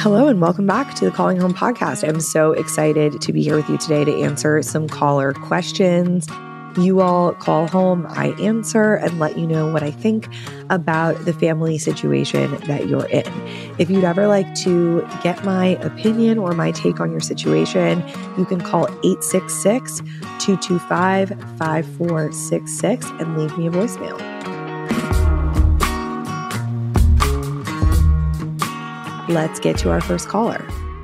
Hello and welcome back to the Calling Home podcast. I'm so excited to be here with you today to answer some caller questions. You all call home, I answer, and let you know what I think about the family situation that you're in. If you'd ever like to get my opinion or my take on your situation, you can call 866-225-5466 and leave me a voicemail. Let's get to our first caller.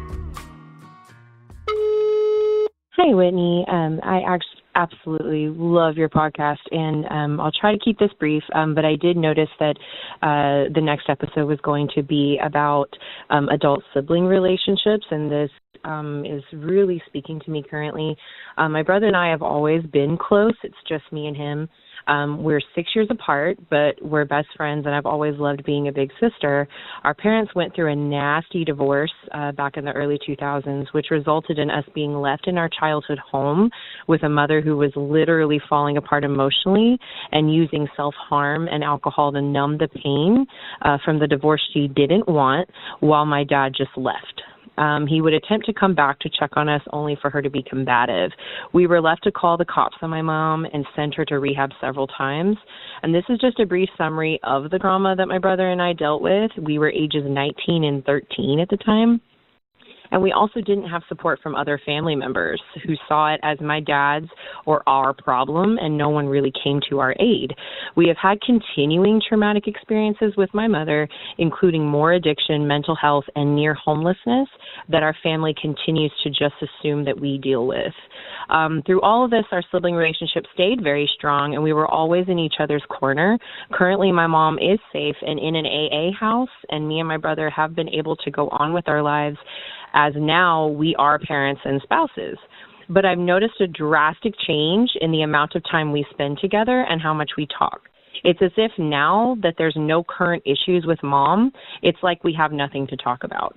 Hi, Whitney. I absolutely love your podcast, and I'll try to keep this brief, but I did notice that the next episode was going to be about adult sibling relationships, and this is really speaking to me currently. My brother and I have always been close. It's just me and him. We're 6 years apart, but we're best friends, and I've always loved being a big sister. Our parents went through a nasty divorce back in the early 2000s, which resulted in us being left in our childhood home with a mother who was literally falling apart emotionally and using self-harm and alcohol to numb the pain from the divorce she didn't want, while my dad just left. He would attempt to come back to check on us only for her to be combative. We were left to call the cops on my mom and send her to rehab several times. And this is just a brief summary of the drama that my brother and I dealt with. We were ages 19 and 13 at the time. And we also didn't have support from other family members who saw it as my dad's or our problem, and no one really came to our aid. We have had continuing traumatic experiences with my mother, including more addiction, mental health, and near homelessness that our family continues to just assume that we deal with. Through all of this, our sibling relationship stayed very strong, and we were always in each other's corner. Currently, my mom is safe and in an AA house, and me and my brother have been able to go on with our lives as now we are parents and spouses. But I've noticed a drastic change in the amount of time we spend together and how much we talk. It's as if now that there's no current issues with mom, it's like we have nothing to talk about.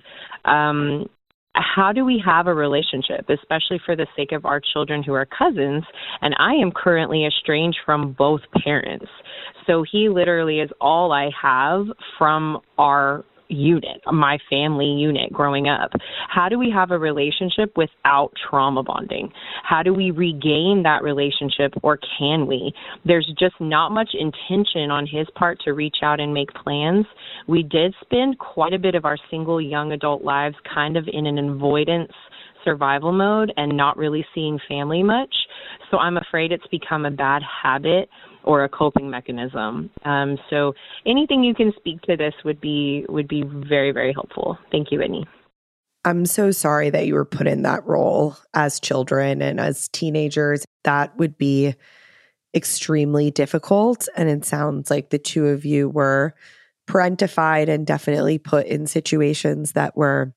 How do we have a relationship, especially for the sake of our children who are cousins? And I am currently estranged from both parents. So he literally is all I have from our unit, my family unit growing up. How do we have a relationship without trauma bonding? How do we regain that relationship, or can we? There's just not much intention on his part to reach out and make plans. We did spend quite a bit of our single young adult lives kind of in an avoidance survival mode and not really seeing family much. So I'm afraid it's become a bad habit or a coping mechanism. So anything you can speak to this would be very, very helpful. Thank you, Whitney. I'm so sorry that you were put in that role as children and as teenagers. That would be extremely difficult. And it sounds like the two of you were parentified and definitely put in situations that were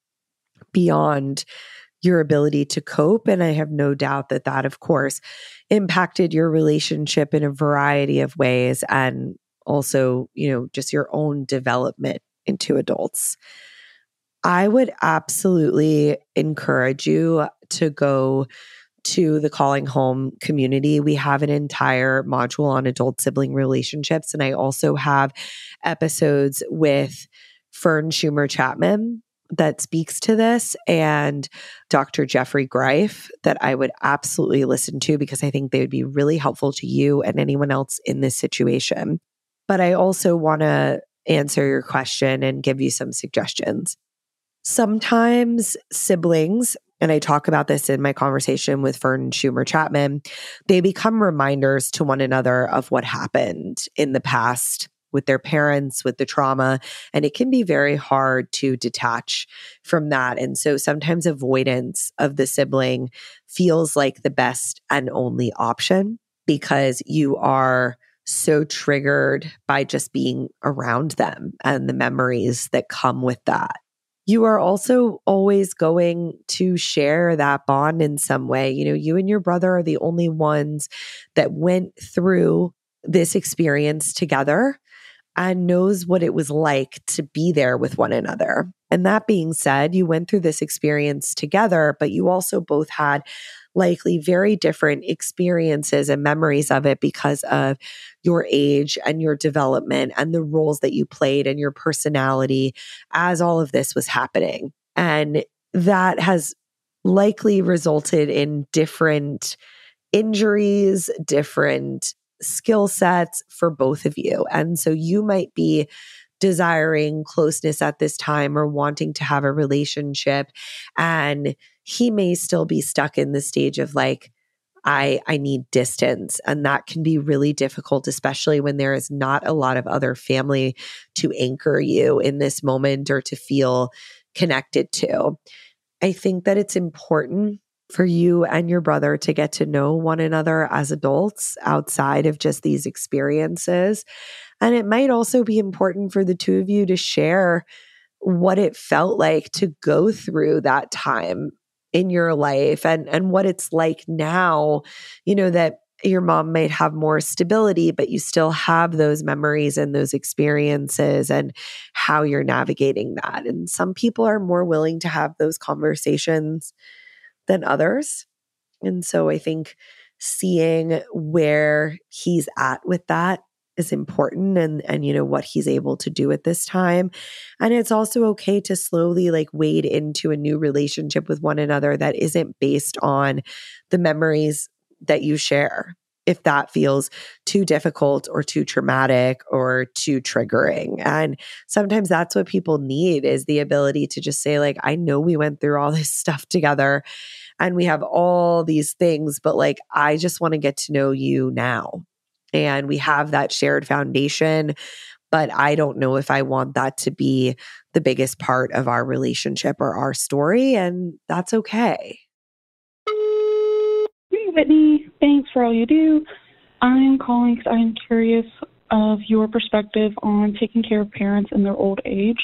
beyond your ability to cope. And I have no doubt that that, of course, impacted your relationship in a variety of ways, and also, just your own development into adults. I would absolutely encourage you to go to the Calling Home community. We have an entire module on adult sibling relationships, and I also have episodes with Fern Schumer Chapman that speaks to this, and Dr. Jeffrey Greif that I would absolutely listen to, because I think they would be really helpful to you and anyone else in this situation. But I also want to answer your question and give you some suggestions. Sometimes siblings, and I talk about this in my conversation with Fern Schumer Chapman, they become reminders to one another of what happened in the past with their parents, with the trauma, and it can be very hard to detach from that. And so sometimes avoidance of the sibling feels like the best and only option, because you are so triggered by just being around them and the memories that come with that. You are also always going to share that bond in some way. You and your brother are the only ones that went through this experience together and knows what it was like to be there with one another. And that being said, you went through this experience together, but you also both had likely very different experiences and memories of it because of your age and your development and the roles that you played and your personality as all of this was happening. And that has likely resulted in different injuries, different skill sets for both of you. And so you might be desiring closeness at this time or wanting to have a relationship. And he may still be stuck in the stage of like, I need distance. And that can be really difficult, especially when there is not a lot of other family to anchor you in this moment or to feel connected to. I think that it's important for you and your brother to get to know one another as adults outside of just these experiences. And it might also be important for the two of you to share what it felt like to go through that time in your life and what it's like now, that your mom might have more stability, but you still have those memories and those experiences and how you're navigating that. And some people are more willing to have those conversations than others. And so I think seeing where he's at with that is important and what he's able to do at this time. And it's also okay to slowly like wade into a new relationship with one another that isn't based on the memories that you share. If that feels too difficult or too traumatic or too triggering. And sometimes that's what people need is the ability to just say like, I know we went through all this stuff together and we have all these things, but like, I just want to get to know you now. And we have that shared foundation, but I don't know if I want that to be the biggest part of our relationship or our story. And that's okay. Hey, Whitney. Thanks for all you do. I'm calling because I'm curious of your perspective on taking care of parents in their old age.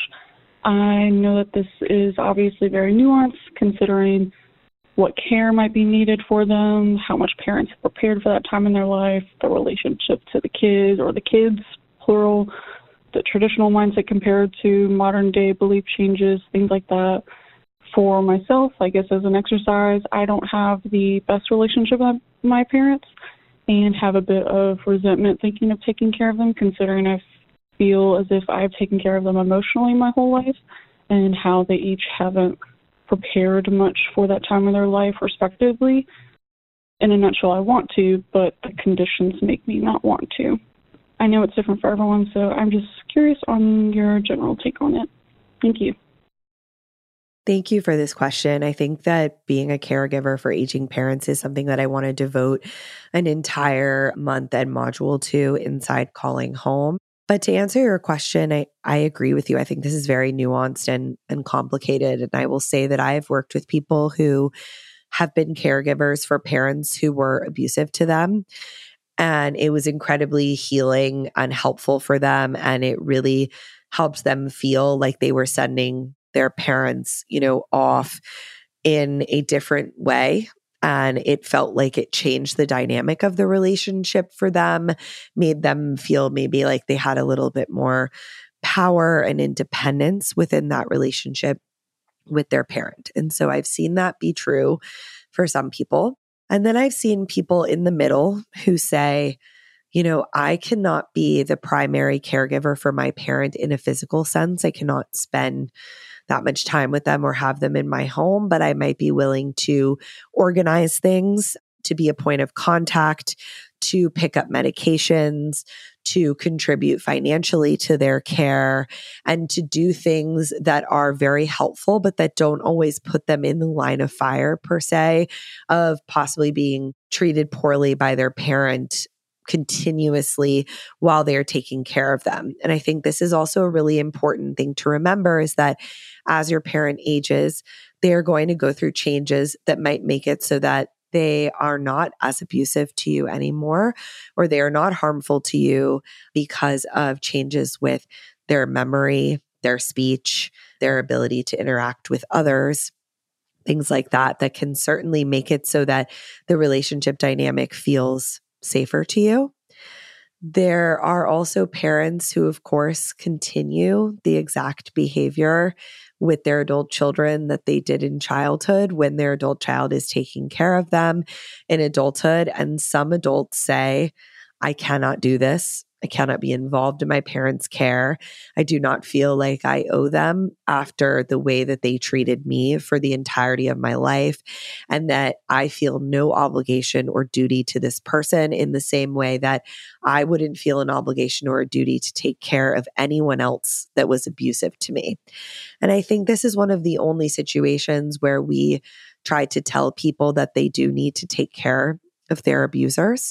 I know that this is obviously very nuanced considering what care might be needed for them, how much parents are prepared for that time in their life, the relationship to the kids or the kids, plural, the traditional mindset compared to modern day belief changes, things like that. For myself, I guess as an exercise, I don't have the best relationship with my parents and have a bit of resentment thinking of taking care of them, considering I feel as if I've taken care of them emotionally my whole life and how they each haven't prepared much for that time of their life respectively. In a nutshell, I want to, but the conditions make me not want to. I know it's different for everyone, so I'm just curious on your general take on it. Thank you. Thank you for this question. I think that being a caregiver for aging parents is something that I want to devote an entire month and module to inside Calling Home. But to answer your question, I agree with you. I think this is very nuanced and complicated. And I will say that I have worked with people who have been caregivers for parents who were abusive to them. And it was incredibly healing and helpful for them. And it really helped them feel like they were sending their parents, off in a different way. And it felt like it changed the dynamic of the relationship for them, made them feel maybe like they had a little bit more power and independence within that relationship with their parent. And so I've seen that be true for some people. And then I've seen people in the middle who say, I cannot be the primary caregiver for my parent in a physical sense. I cannot spend that much time with them or have them in my home, but I might be willing to organize things, to be a point of contact, to pick up medications, to contribute financially to their care, and to do things that are very helpful, but that don't always put them in the line of fire per se of possibly being treated poorly by their parent continuously while they're taking care of them. And I think this is also a really important thing to remember is that as your parent ages, they're going to go through changes that might make it so that they are not as abusive to you anymore, or they are not harmful to you because of changes with their memory, their speech, their ability to interact with others, things like that, that can certainly make it so that the relationship dynamic feels safer to you. There are also parents who, of course, continue the exact behavior with their adult children that they did in childhood when their adult child is taking care of them in adulthood. And some adults say, I cannot do this. I cannot be involved in my parents' care. I do not feel like I owe them after the way that they treated me for the entirety of my life, and that I feel no obligation or duty to this person in the same way that I wouldn't feel an obligation or a duty to take care of anyone else that was abusive to me. And I think this is one of the only situations where we try to tell people that they do need to take care of their abusers.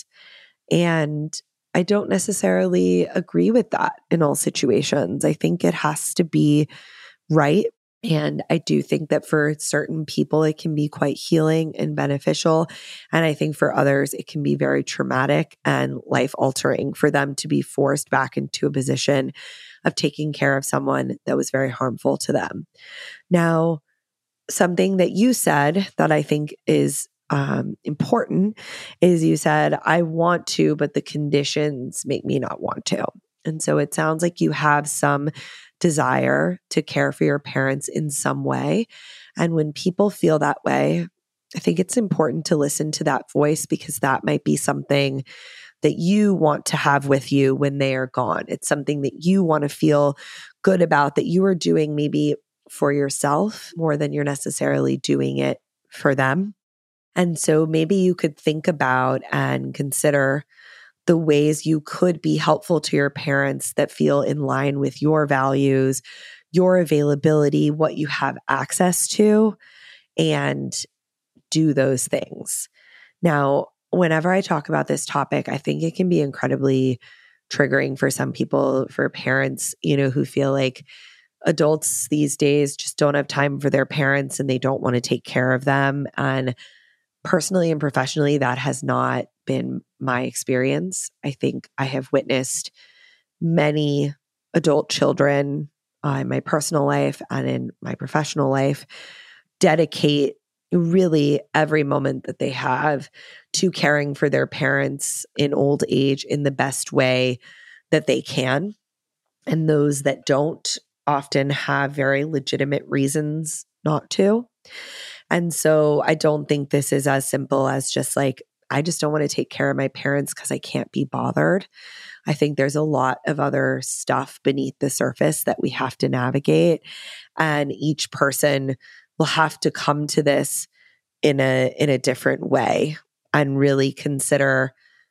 And I don't necessarily agree with that in all situations. I think it has to be right. And I do think that for certain people, it can be quite healing and beneficial. And I think for others, it can be very traumatic and life altering for them to be forced back into a position of taking care of someone that was very harmful to them. Now, something that you said that I think is important is you said, I want to, but the conditions make me not want to. And so it sounds like you have some desire to care for your parents in some way. And when people feel that way, I think it's important to listen to that voice, because that might be something that you want to have with you when they are gone. It's something that you want to feel good about, that you are doing maybe for yourself more than you're necessarily doing it for them. And so maybe you could think about and consider the ways you could be helpful to your parents that feel in line with your values, your availability, what you have access to, and do those things. Now, whenever I talk about this topic, I think it can be incredibly triggering for some people, for parents, who feel like adults these days just don't have time for their parents and they don't want to take care of them. And personally and professionally, that has not been my experience. I think I have witnessed many adult children in my personal life and in my professional life dedicate really every moment that they have to caring for their parents in old age in the best way that they can. And those that don't often have very legitimate reasons not to. And so I don't think this is as simple as just like, I just don't want to take care of my parents because I can't be bothered. I think there's a lot of other stuff beneath the surface that we have to navigate. And each person will have to come to this in a different way and really consider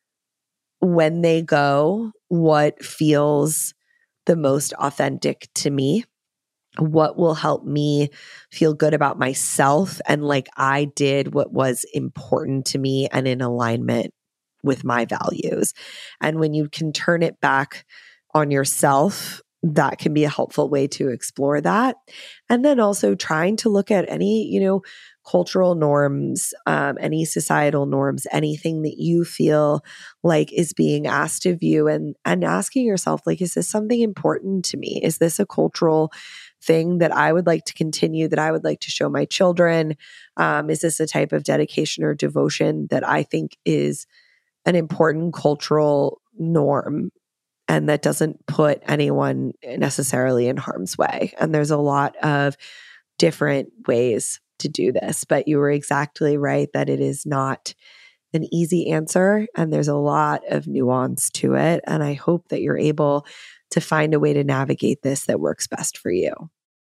when they go, what feels the most authentic to me. What will help me feel good about myself and like I did what was important to me and in alignment with my values. And when you can turn it back on yourself, that can be a helpful way to explore that. And then also trying to look at any, cultural norms, any societal norms, anything that you feel like is being asked of you, and asking yourself, like, is this something important to me? Is this a cultural thing that I would like to continue, that I would like to show my children? Is this a type of dedication or devotion that I think is an important cultural norm and that doesn't put anyone necessarily in harm's way? And there's a lot of different ways to do this, but you were exactly right that it is not an easy answer and there's a lot of nuance to it. And I hope that you're able to find a way to navigate this that works best for you.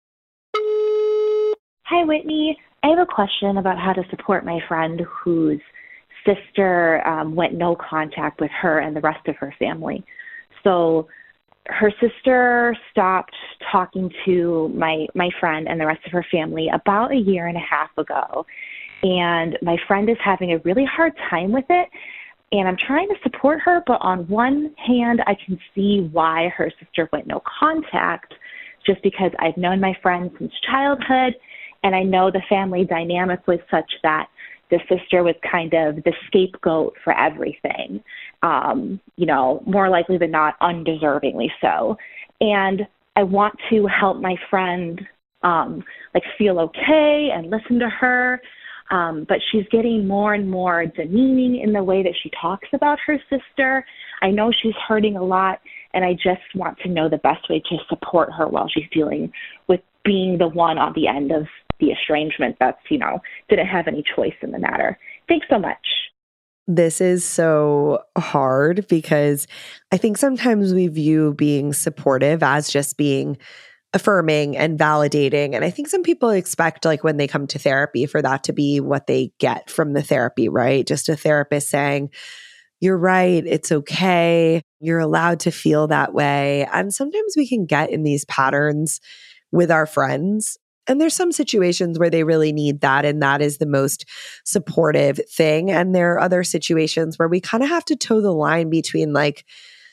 Hi, Whitney. I have a question about how to support my friend whose sister went no contact with her and the rest of her family. So her sister stopped talking to my friend and the rest of her family about a year and a half ago. And my friend is having a really hard time with it. And I'm trying to support her, but on one hand, I can see why her sister went no contact, just because I've known my friend since childhood, and I know the family dynamic was such that the sister was kind of the scapegoat for everything, more likely than not, undeservingly so. And I want to help my friend, feel okay and listen to her. But she's getting more and more demeaning in the way that she talks about her sister. I know she's hurting a lot, and I just want to know the best way to support her while she's dealing with being the one on the end of the estrangement that's, didn't have any choice in the matter. Thanks so much. This is so hard because I think sometimes we view being supportive as just being affirming and validating. And I think some people expect, like, when they come to therapy, for that to be what they get from the therapy, right? Just a therapist saying, you're right, it's okay, you're allowed to feel that way. And sometimes we can get in these patterns with our friends. And there's some situations where they really need that, and that is the most supportive thing. And there are other situations where we kind of have to toe the line between, like,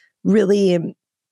really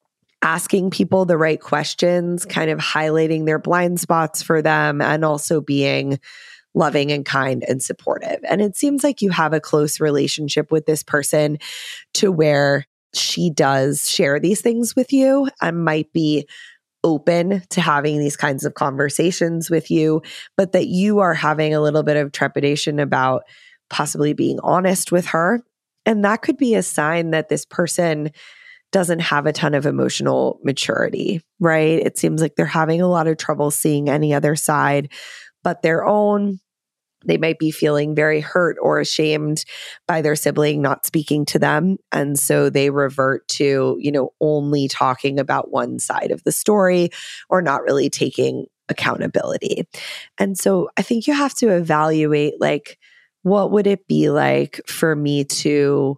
asking people the right questions, kind of highlighting their blind spots for them, and also being loving and kind and supportive. And it seems like you have a close relationship with this person to where she does share these things with you and might be open to having these kinds of conversations with you, but that you are having a little bit of trepidation about possibly being honest with her. And that could be a sign that this person doesn't have a ton of emotional maturity, right? It seems like they're having a lot of trouble seeing any other side but their own. They might be feeling very hurt or ashamed by their sibling not speaking to them. And so they revert to, only talking about one side of the story or not really taking accountability. And so I think you have to evaluate, like, what would it be like for me to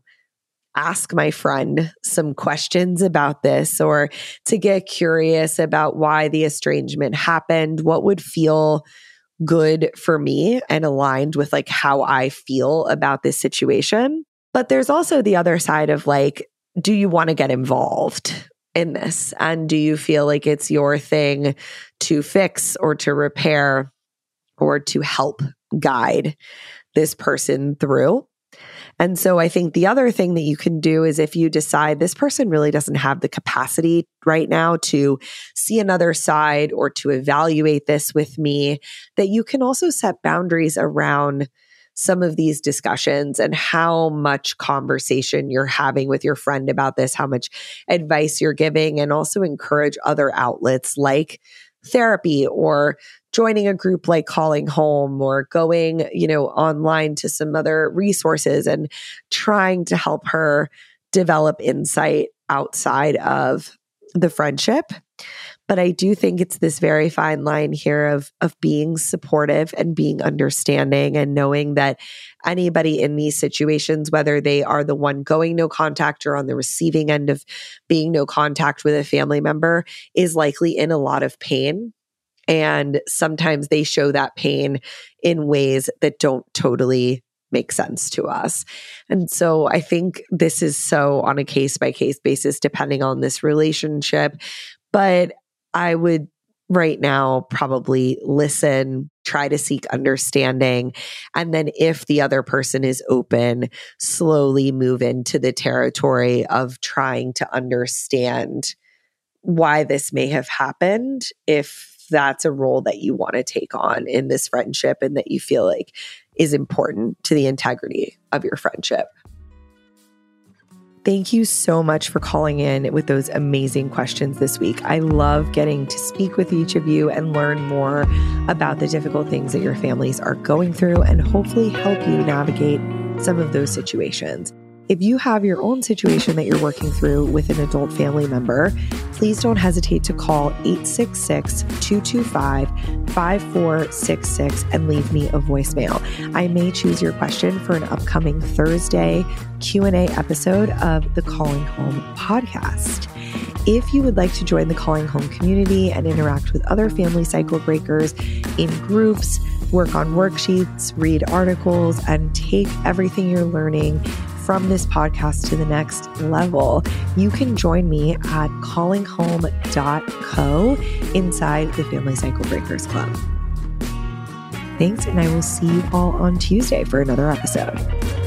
ask my friend some questions about this, or to get curious about why the estrangement happened? What would feel good for me and aligned with, like, how I feel about this situation? But there's also the other side of, like, do you want to get involved in this? And do you feel like it's your thing to fix or to repair or to help guide this person through? And so I think the other thing that you can do is, if you decide this person really doesn't have the capacity right now to see another side or to evaluate this with me, that you can also set boundaries around some of these discussions and how much conversation you're having with your friend about this, how much advice you're giving, and also encourage other outlets like therapy or joining a group like Calling Home, or going, online to some other resources and trying to help her develop insight outside of the friendship. But I do think it's this very fine line here of being supportive and being understanding, and knowing that anybody in these situations, whether they are the one going no contact or on the receiving end of being no contact with a family member, is likely in a lot of pain. And sometimes they show that pain in ways that don't totally make sense to us. And so I think this is so on a case-by-case basis, depending on this relationship. But I would right now probably listen, try to seek understanding, and then if the other person is open, slowly move into the territory of trying to understand why this may have happened, if that's a role that you want to take on in this friendship and that you feel like is important to the integrity of your friendship. Thank you so much for calling in with those amazing questions this week. I love getting to speak with each of you and learn more about the difficult things that your families are going through, and hopefully help you navigate some of those situations. If you have your own situation that you're working through with an adult family member, please don't hesitate to call 866-225-5466 and leave me a voicemail. I may choose your question for an upcoming Thursday Q&A episode of the Calling Home podcast. If you would like to join the Calling Home community and interact with other family cycle breakers in groups, work on worksheets, read articles, and take everything you're learning from this podcast to the next level, you can join me at callinghome.co inside the Family Cycle Breakers Club. Thanks, and I will see you all on Tuesday for another episode.